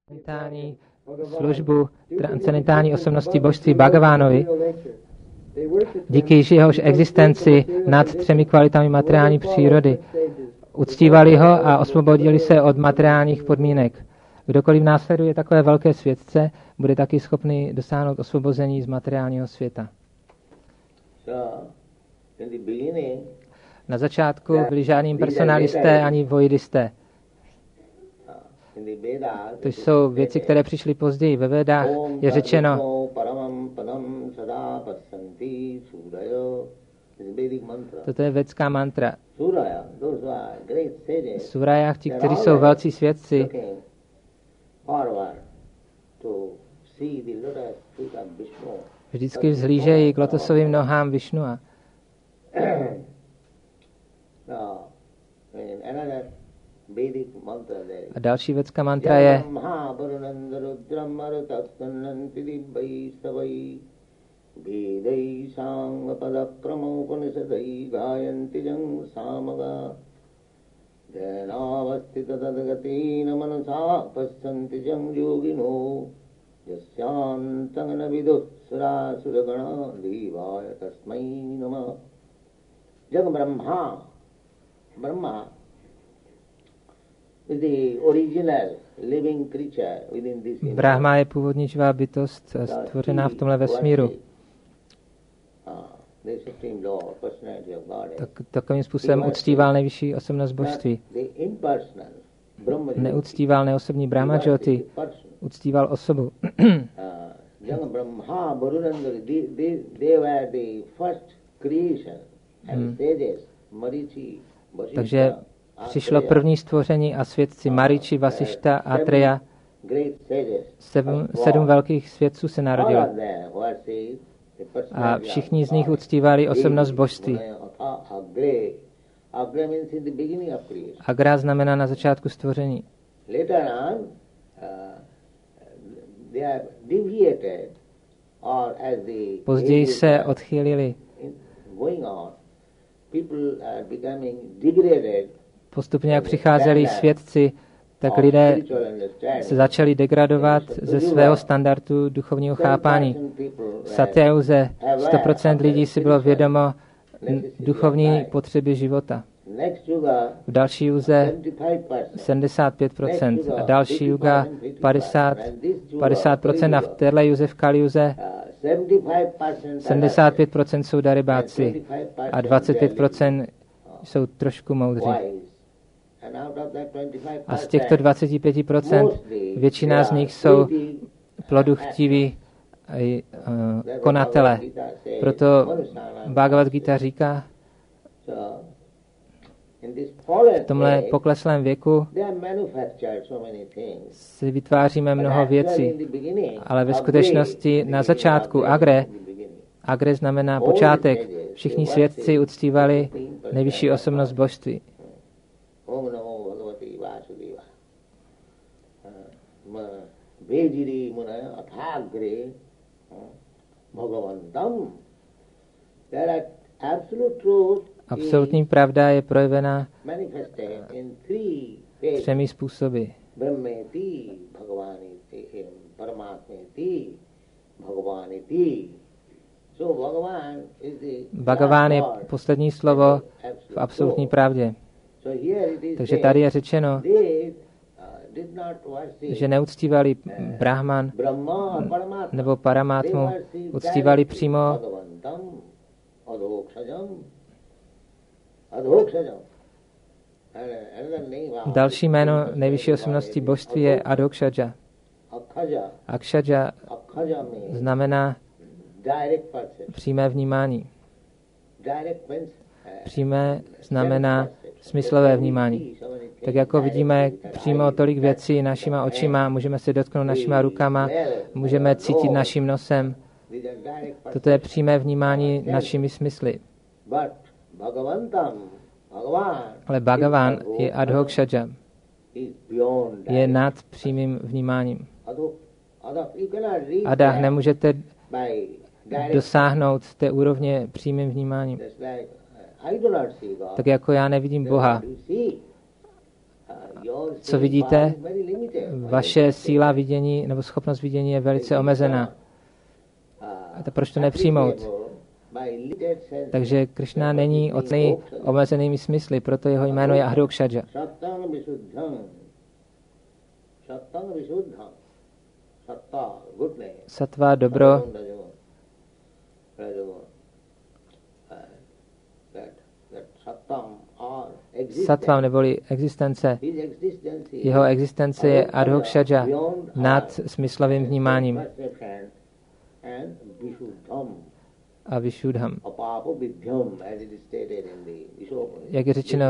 transcendentální službu transcendentální osobnosti božství Bhagavánovi, díky jehož existenci nad 3 kvalitami materiální přírody. Uctívali ho a osvobodili se od materiálních podmínek. Kdokoliv následuje takové velké světce, bude taky schopný dosáhnout osvobození z materiálního světa. Na začátku byli žádní personalisté ani voidisté. To jsou věci, které přišly později. Ve Védách je řečeno, toto je védská mantra. Surajách, ti, kteří jsou velcí svědci, vždycky vzhlížejí k lotosovým nohám Višnua. A další védská mantra je Brahma je původní živá bytost stvořená v tomhle vesmíru. Takovým způsobem uctíval nejvyšší osobnost božství. Neuctíval neosobní Brahma Jyoti, uctíval osobu. Takže přišlo první stvoření a svědci Mariči, Vasišta a Treja. 7 velkých svědců se narodilo. A všichni z nich uctívali osobnost božství. Agra znamená na začátku stvoření. Později se odchýlili. Postupně, jak přicházeli svědci, tak lidé se začali degradovat ze svého standardu duchovního chápání. V Satyayuze 100% lidí si bylo vědomo duchovní potřeby života. V další juze 75% a další juga 50% a v téhle juze, v Kali juze 75% jsou darebáci a 25% jsou trošku moudří. A z těchto 25% většina z nich jsou ploduchtiví konatele. Proto Bhagavad Gita říká, v tomhle pokleslém věku si vytváříme mnoho věcí, ale ve skutečnosti na začátku Agre znamená počátek. Všichni svědci uctívali nejvyšší osobnost božství. Absolutní pravda je projevena 3 způsoby. Bhagaván je poslední slovo v absolutní pravdě. Takže tady je řečeno, že neuctívali Brahman nebo Paramátmu, uctívali přímo další jméno nejvyšší osobnosti božství je Adhokshaja. Akshaja znamená přímé vnímání. Přímé znamená smyslové vnímání. Tak jako vidíme přímo tolik věcí našima očima, můžeme se dotknout našima rukama, můžeme cítit naším nosem. Toto je přímé vnímání našimi smysly. Ale Bhagavan je Adhokshaja. Je nad přímým vnímáním. Adah nemůžete dosáhnout té úrovně přímým vnímáním. Tak jako já nevidím Boha, co vidíte, vaše síla vidění nebo schopnost vidění je velice omezená. A proč to nepřijmout? Takže Krishna není omezenými smysly, proto jeho jméno je Adhokshaja. Sattva, dobro, sattvam neboli existence. Jeho existence je Adhokshaja nad smyslovým vnímáním. A Vishuddham. Jak je řečeno,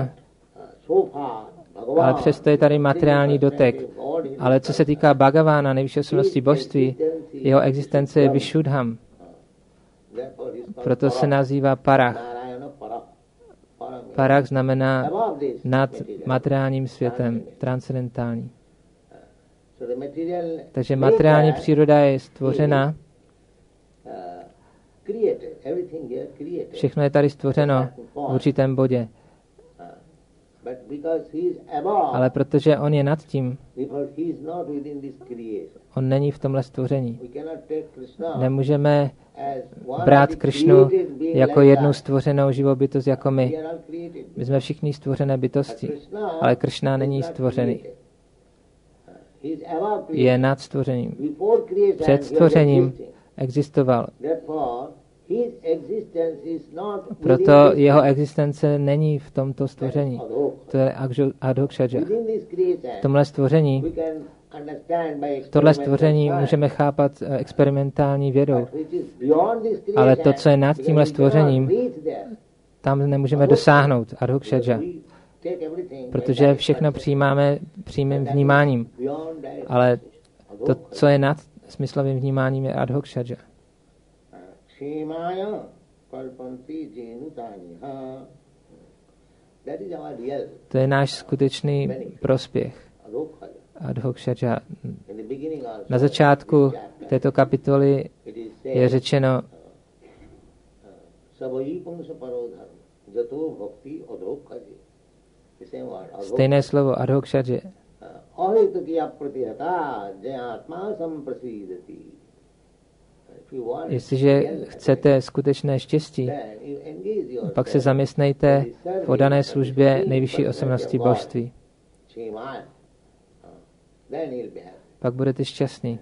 ale přesto je tady materiální dotek. Ale co se týká Bhagavána, nejvyšší osobnosti božství, jeho existence je Vishuddham. Proto se nazývá Parach. Parach znamená nad materiálním světem, transcendentální. Takže materiální příroda je stvořena. Všechno je tady stvořeno v určitém bodě. Ale protože on je nad tím, on není v tomhle stvoření. Nemůžeme brát Krišnu jako jednu stvořenou živou bytost jako my. My jsme všichni stvořené bytosti, ale Krišna není stvořený. Je nad stvořením. Před stvořením existoval. Proto jeho existence není v tomto stvoření. To je Adhokshaja. V tomhle stvoření, tohle stvoření můžeme chápat experimentální vědou. Ale to, co je nad tímhle stvořením, tam nemůžeme dosáhnout Adhokshaja. Protože všechno přijímáme přímým vnímáním. Ale to, co je nad smyslovým vnímáním, je Adhokshaja. To je náš skutečný prospěch. Adhokshaja. Na začátku této kapitoly je řečeno stejné slovo Adhokshaja. Jestliže chcete skutečné štěstí, pak se zaměstnejte v oddané službě nejvyšší osobnosti božství. Pak budete šťastní.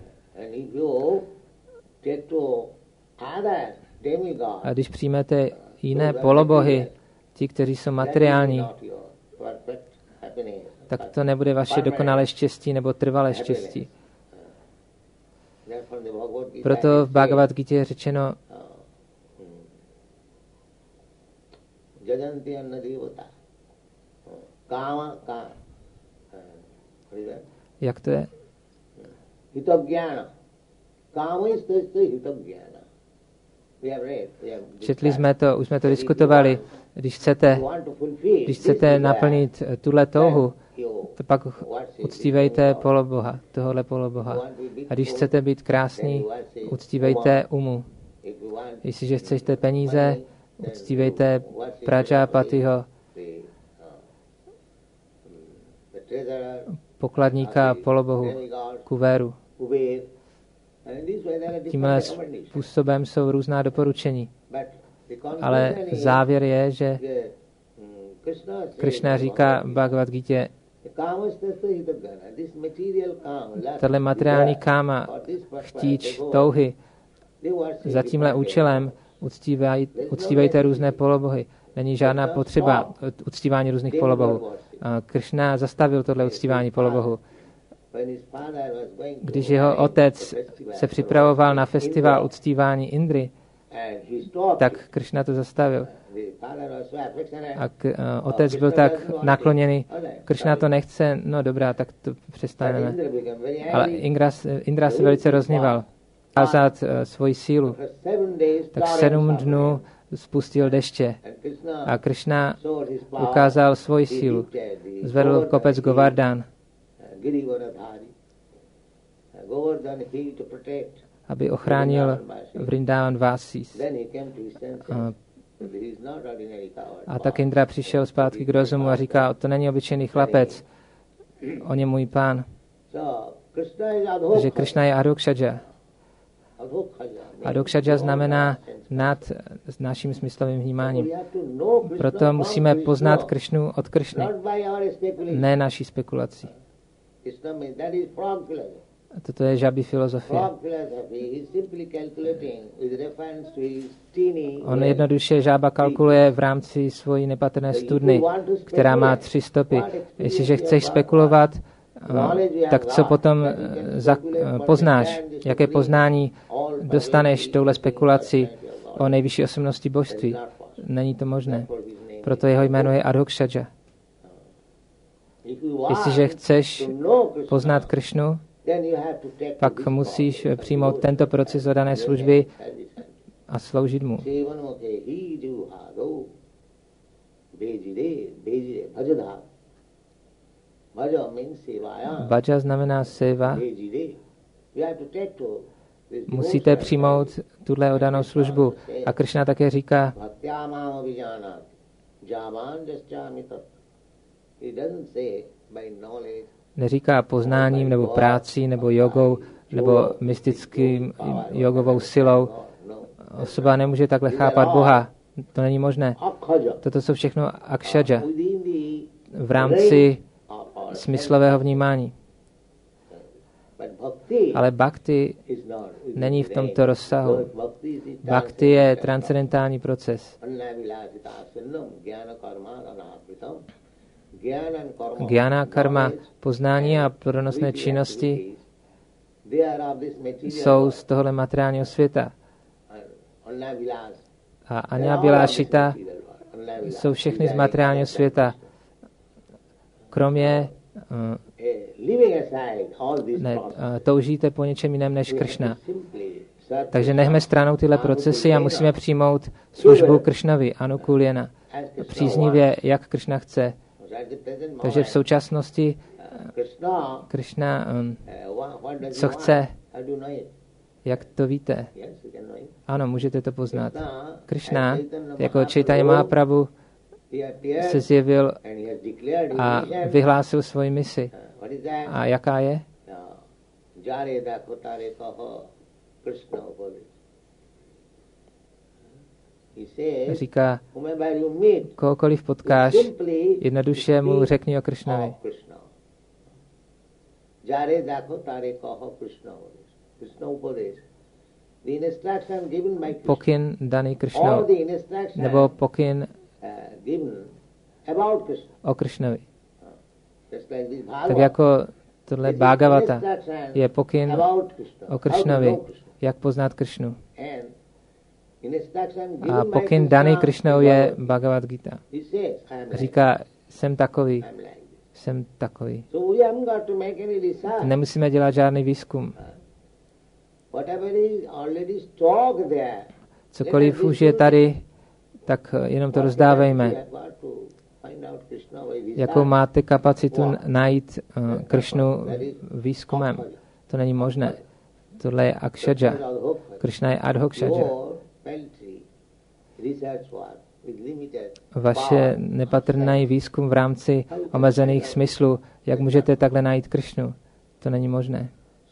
A když přijmete jiné polobohy, ti, kteří jsou materiální, tak to nebude vaše dokonalé štěstí nebo trvalé štěstí. Proto v Bhagavad Gita je řečeno, jak to je? Četli jsme to, už jsme to diskutovali. Když chcete naplnit tuhle touhu, to pak uctívejte poloboha, tohohle poloboha. A když chcete být krásný, uctívejte umu. Jestliže chcete peníze, uctívejte Prajapatiho, pokladníka polobohu, Kuvéru. Tímhle způsobem jsou různá doporučení. Ale závěr je, že Krishna říká v Bhagavad Gita, tato materiální káma, chtíč, touhy, za tímhle účelem uctívejte různé polobohy. Není žádná potřeba uctívání různých polobohů. Krishna zastavil tohle uctívání polobohu. Když jeho otec se připravoval na festival uctívání Indry, tak Krishna to zastavil. A otec byl tak nakloněný, Krishna to nechce, no dobrá, tak to přestaneme. Ale Indra se velice rozhněval. Ukázat svoji sílu. Tak 7 dnů spustil deště. A Krishna ukázal svoji sílu. Zvedl kopec Govardhan, aby ochránil Vrindavan Vásis. A tak Indra přišel zpátky k rozumu a říká, to není obyčejný chlapec, on je můj pán. Takže Krishna je Adhokshaja. Adhokshaja znamená nad naším smyslovým vnímáním. Proto musíme poznat Krishnu od Krishny, ne naší spekulací. Toto je žabí filozofie. On jednoduše žába kalkuluje v rámci svojí nepatrné studny, která má 3 stopy. Jestliže chceš spekulovat, tak co potom poznáš? Jaké poznání dostaneš touhle spekulaci o nejvyšší osobnosti božství? Není to možné. Proto jeho jméno je Adhokshaja. Jestliže chceš poznat Krishnu, pak musíš přijmout tento proces dané služby a sloužit mu. Bhaja znamená seva. Musíte přijmout tuhle odanou službu. A Krishna také říká, neříká poznáním nebo prácí nebo jogou nebo mystickým jogovou silou. Osoba nemůže takhle chápat Boha. To není možné. Toto jsou všechno akshaja v rámci smyslového vnímání. Ale bhakti není v tomto rozsahu. Bhakti je transcendentální proces. Gyana, karma, poznání a plodonosné činnosti jsou z tohohle materiálního světa. A Anya Bilášita jsou všechny z materiálního světa. Kromě toužíte po něčem jiném než Krishna. Takže nechme stranou tyhle procesy a musíme přijmout službu Krishnovi, Anukuljena, příznivě, jak Krishna chce. Takže v současnosti Krishna, co chce, jak to víte? Ano, můžete to poznat. Krishna, jako Chaitanya Mahaprabhu, se zjevil a vyhlásil svoji misi. A jaká je? Říká, kohokoliv potkáš, jednoduše mu řekni o Krishnovi. Pokyn daný Krishnou, nebo pokyn o Krishnovi. Tak jako tohle Bhagavata je pokyn o Krishnovi, jak poznat Krishnu. A pokyn daný Krishnou je Bhagavad Gita. Říká, jsem takový, jsem takový. Nemusíme dělat žádný výzkum. Cokoliv už je tady, tak jenom to rozdávejme. Jakou máte kapacitu najít Krishnu výzkumem? To není možné. Tohle je akshaja. Krishna je adhokshaja. Vaše nepatrný výzkum v rámci omezených smyslů, jak můžete takhle najít Krishnu? To není možné.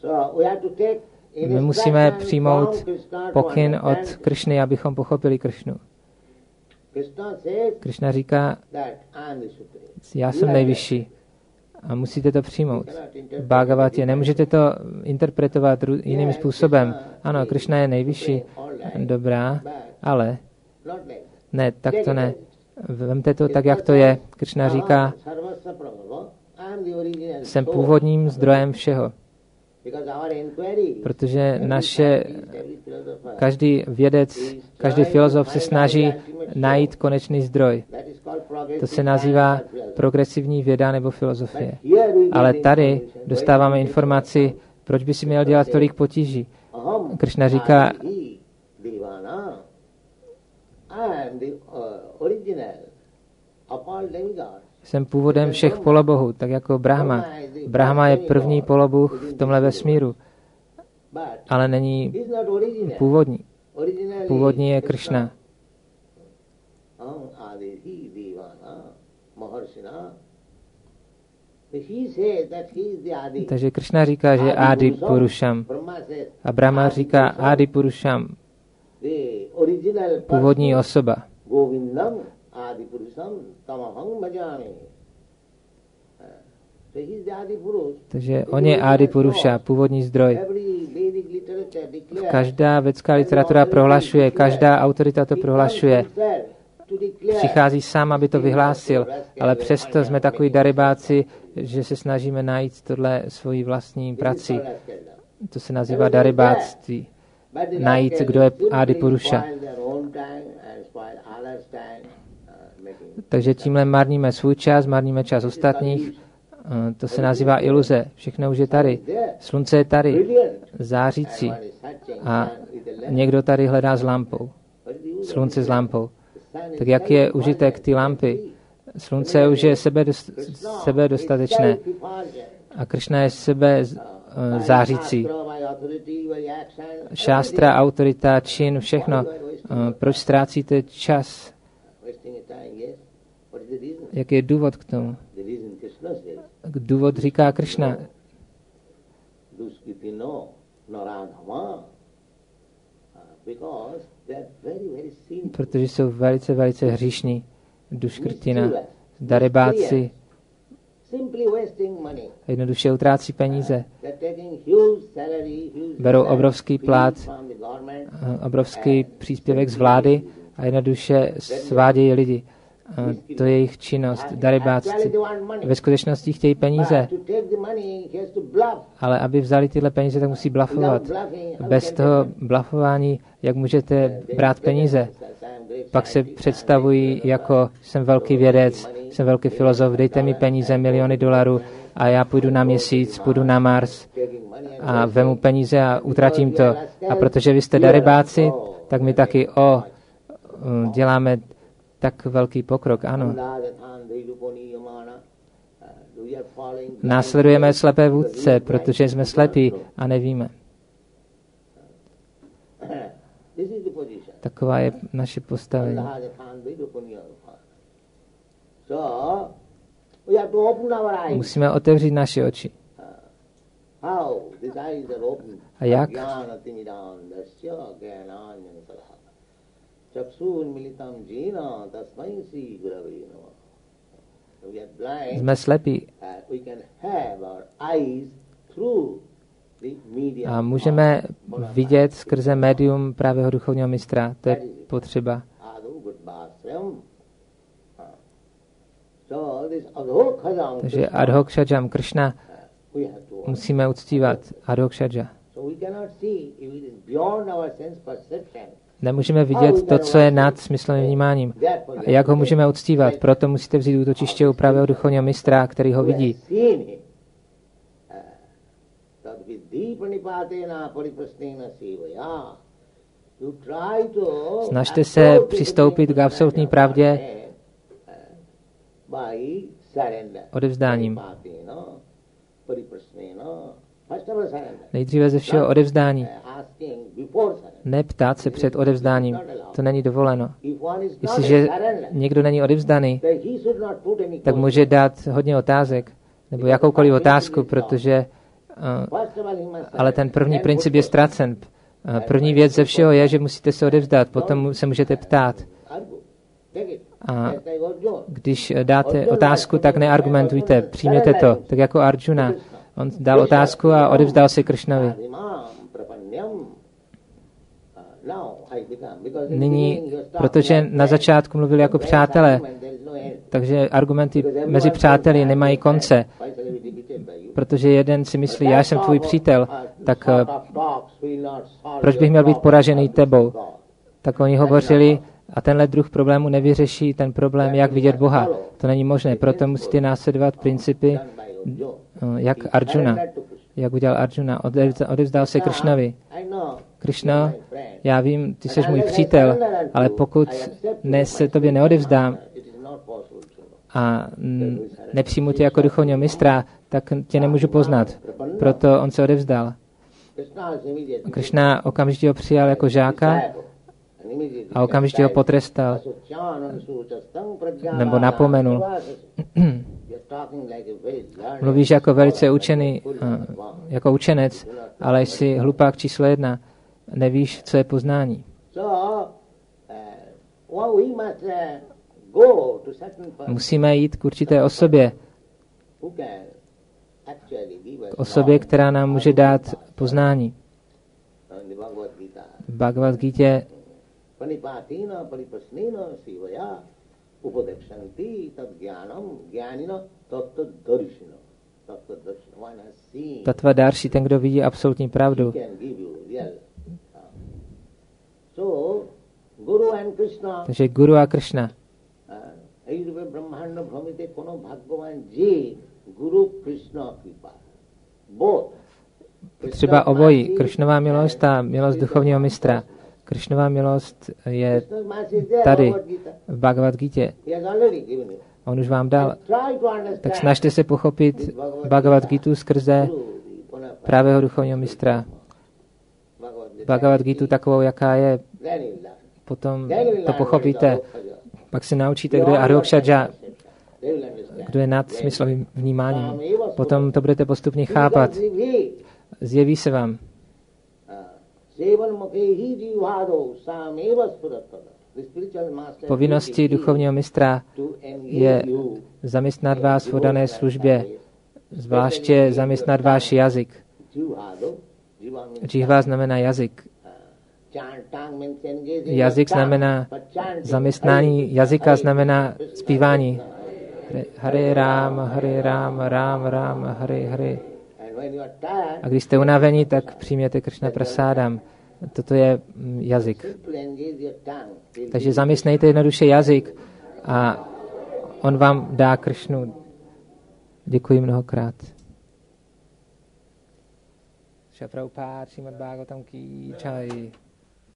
My musíme přijmout pokyn od Krishny, abychom pochopili Krishnu. Krishna říká, já jsem nejvyšší. A musíte to přijmout. V Bhagavatě nemůžete to interpretovat jiným způsobem. Ano, Krishna je nejvyšší, dobrá, ale ne, tak to ne. Vemte to tak, jak to je. Krishna říká, jsem původním zdrojem všeho. Protože každý vědec, každý filozof se snaží najít konečný zdroj. To se nazývá progresivní věda nebo filozofie. Ale tady dostáváme informaci, proč by si měl dělat tolik potíží. Krishna říká, jsem původem všech polobohů, tak jako Brahma. Brahma je první polobůh v tomhle vesmíru, ale není původní. Původní je Krishna. Takže Krishna říká, že je Adi Purušam. A Brahma říká Adi Purušam, původní osoba. Takže on je Adi Puruša, původní zdroj. Každá védská literatura prohlašuje, každá autorita to prohlašuje. Přichází sám, aby to vyhlásil, ale přesto jsme takový daribáci, že se snažíme najít tohle svojí vlastní prací. To se nazývá daribáctví. Najít, kdo je Adi Puruša. Takže tímhle marníme svůj čas, marníme čas ostatních. To se nazývá iluze. Všechno už je tady. Slunce je tady, zářící. A někdo tady hledá s lampou. Slunce s lampou. Tak jak je užitek ty lampy? Slunce už je sebe dostatečné. A Krishna je sebe zářící. Šástra, autorita, čin, všechno. Proč ztrácíte čas? Jaký je důvod k tomu? Důvod říká Krishna. Protože jsou velice, velice hříšní. Duškrtina, daribáci, jednoduše utrácí peníze. Berou obrovský plat, obrovský příspěvek z vlády a jednoduše svádějí lidi. To je jejich činnost, daribáci. Ve skutečnosti chtějí peníze, ale aby vzali tyhle peníze, tak musí blafovat. Bez toho blafování, jak můžete brát peníze? Pak se představují jako jsem velký vědec, jsem velký filozof, dejte mi peníze, miliony dolarů a já půjdu na měsíc, půjdu na Mars a vemu peníze a utratím to. A protože vy jste daribáci, tak my taky děláme tak velký pokrok, ano. Následujeme slepé vůdce, protože jsme slepí a nevíme. Taková je naše postavení. Musíme otevřít naše oči. A jak? Jsme slepí. A můžeme vidět skrze médium právého duchovního mistra. To je potřeba. Takže Adhokshajam Krishna musíme uctívat. Adhokshadža. Nemůžeme vidět to, co je nad smyslovým vnímáním. A jak ho můžeme uctívat? Proto musíte vzít útočiště u pravého duchovního mistra, který ho vidí. Snažte se přistoupit k absolutní pravdě odevzdáním. Nejdříve ze všeho odevzdání. Neptát se před odevzdáním. To není dovoleno. Jestliže někdo není odevzdaný, tak může dát hodně otázek, nebo jakoukoliv otázku, protože ale ten první princip je ztracen. První věc ze všeho je, že musíte se odevzdat, potom se můžete ptát. A když dáte otázku, tak neargumentujte, přijměte to, tak jako Arjuna. On dal otázku a odevzdal se Krishnovi. Nyní, protože na začátku mluvili jako přátelé, takže argumenty mezi přáteli nemají konce. Protože jeden si myslí, já jsem tvůj přítel, tak proč bych měl být poražený tebou? Tak oni hovořili, a tenhle druh problému nevyřeší ten problém, jak vidět Boha. To není možné, proto musíte následovat principy, jak Arjuna. Jak udělal Arjuna, odevzdal se Krishnovi. Krishna, já vím, ty jsi můj přítel, ale pokud se tobě neodevzdám a nepřijmu tě jako duchovního mistra, tak tě nemůžu poznat. Proto on se odevzdal. Krishna okamžitě ho přijal jako žáka a okamžitě ho potrestal nebo napomenul. Mluvíš jako velice učený, jako učenec, ale jsi hlupák číslo 1. Nevíš, co je poznání. Musíme jít k určité osobě. K osobě, která nám může dát poznání. V Bhagavad Gítě Tattva Darshi, ten, kdo vidí absolutní pravdu. Takže Guru a Krishna. Třeba obojí, Krishnova milost a milost duchovního mistra. Krishnova milost je tady v Bhagavad Gítě. On už vám dal. Tak snažte se pochopit Bhagavad Gítu skrze pravého duchovního mistra. Bhagavad Gítu takovou, jaká je. Potom to pochopíte. Pak se naučíte, kdo je Aryokshaja, kdo je nad smyslovým vnímáním. Potom to budete postupně chápat. Zjeví se vám. Povinností duchovního mistra je zaměstnat vás v dané službě, zvláště zaměstnat váš jazyk. Džihva znamená jazyk. Jazyk znamená zaměstnání, jazyka znamená zpívání. Hare Ram, Ram Ram, Hare Hare. A když jste unavení, tak přijměte Krishna prasádam. Toto je jazyk. Takže zaměstnejte jednoduše jazyk a on vám dá Krishnu. Děkuji mnohokrát. Šra Prabhupád, Srimad Bhagavatam ki jai.